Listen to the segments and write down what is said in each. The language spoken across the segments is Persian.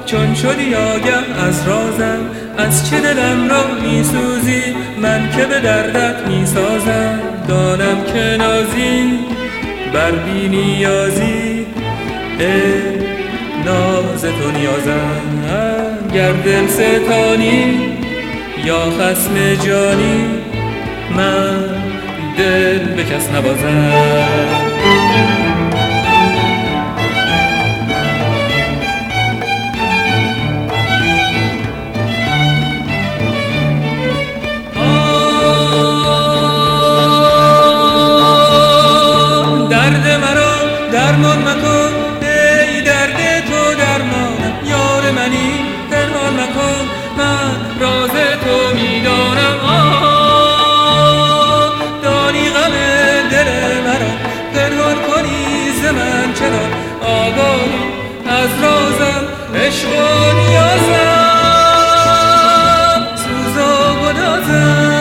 چون شدی آگه از رازم، از چه دلم را میسوزی، من که به دردت میسازم. دانم که نازی بر بی نیازی، ناز تو نیازم. گر دل ستانی یا خصم جانی، من دل به کس نبازم. درد مرا درمان مکن، ای درد تو درمانم. یار منی پنهان مکن، من راز تو میدانم. دانی غم دل مرا پنهان کنی ز من چرا؟ آگاهی از رازم، عشق و نیازم، سوز و گدازم.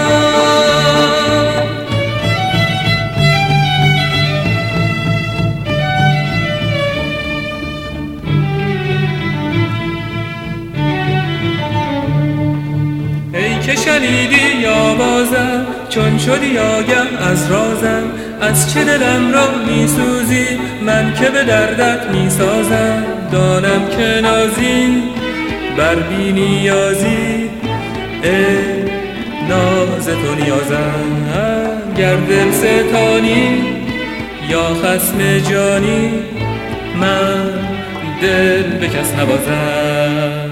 که شنیدی یا بازم، چون شدی آگه از رازم، از چه دلم را میسوزی، من که به دردت میسازم. دانم که نازی بر بی نیازی، ناز تو نیازم. گر دل ستانی یا خصم جانی، من دل به کس نبازم.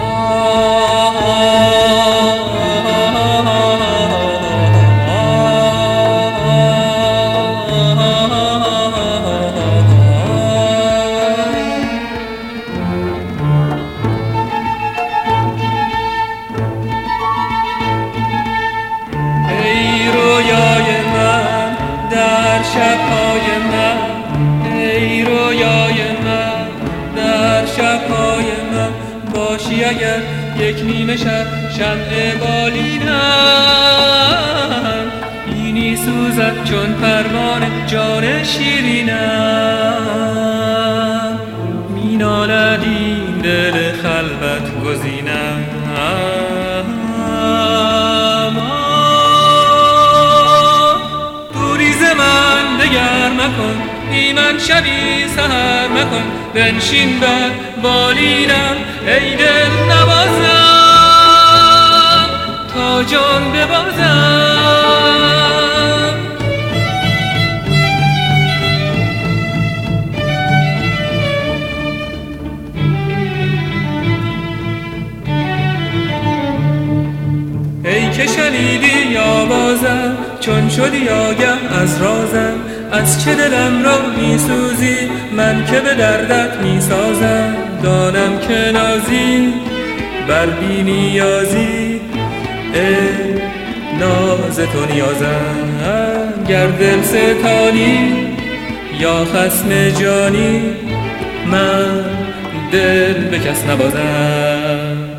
شب‌های من، ای رویای من، در شب‌های من باشی اگر یک نیمه شب، شمع بالینم اینی سوزد چون پروانه جان شیرینم. مینالد این دل خلوت گزینم، دگر مکن ایمن شبی سحر مکن. بنشین بر بالینم ای دل نوازم، تا جان ببازم. ای که شنیدی یا بازم، چون شدی آگه از رازم، از چه دلم را میسوزی، من که به دردت میسازم. دانم که نازی بر بی نیازی، ناز تو نیازم. گر دل ستانی یا خصم جانی، من دل به کس نبازم.